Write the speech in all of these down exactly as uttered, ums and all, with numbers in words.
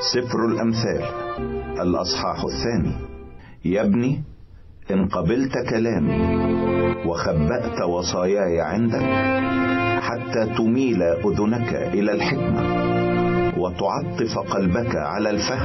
سفر الأمثال الأصحاح الثاني. يا ابني، إن قبلت كلامي وخبأت وصاياي عندك حتى تميل أذنك إلى الحكمة وتعطف قلبك على الفهم،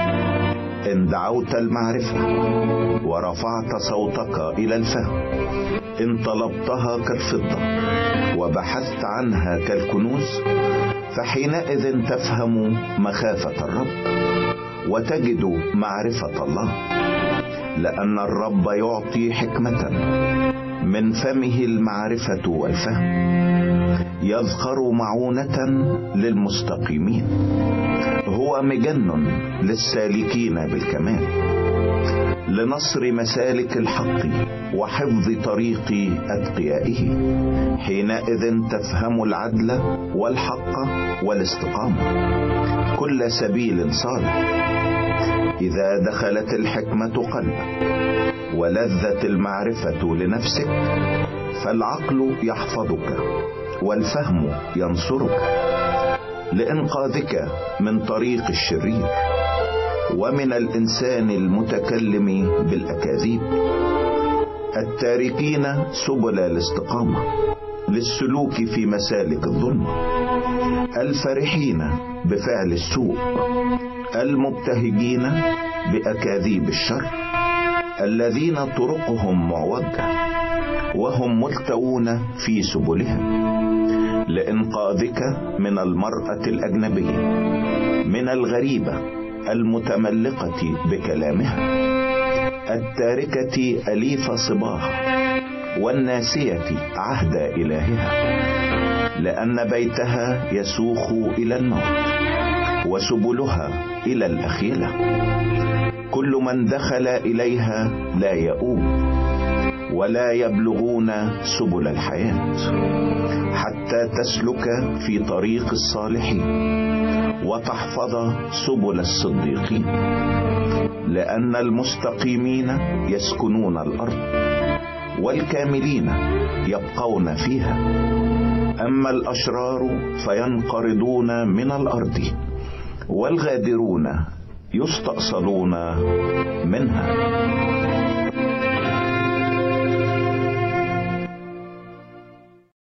إن دعوت المعرفة ورفعت صوتك إلى الفهم، إن طلبتها كالفضة وبحثت عنها كالكنوز، فحينئذ تفهم مخافة الرب وتجد معرفة الله، لأن الرب يعطي حكمة، من فمه المعرفة والفهم، يذخر معونة للمستقيمين، هو مجن للسالكين بالكمال، لنصر مسالك الحق وحفظ طريق أتقيائه، حينئذ تفهم العدل والحق والاستقامة، كل سبيل صالح. إذا دخلت الحكمة قلبك ولذت المعرفة لنفسك، فالعقل يحفظك والفهم ينصرك لإنقاذك من طريق الشرير ومن الإنسان المتكلم بالأكاذيب، التاركين سبل الاستقامة للسلوك في مسالك الظلم، الفرحين بفعل السوء، المبتهجين بأكاذيب الشر، الذين طرقهم معوجة وهم ملتوون في سبلهم، لإنقاذك من المرأة الأجنبية، من الغريبة المتملقة بكلامها، التاركة أليف صباها والناسية عهد إلهها، لأن بيتها يسوخ إلى الموت وسبلها إلى الأخيلة، كل من دخل إليها لا يؤوب ولا يبلغون سبل الحياة، حتى تسلك في طريق الصالحين وتحفظ سبل الصديقين، لأن المستقيمين يسكنون الأرض والكاملين يبقون فيها، أما الأشرار فينقرضون من الأرض والغادرون يستأصلون منها.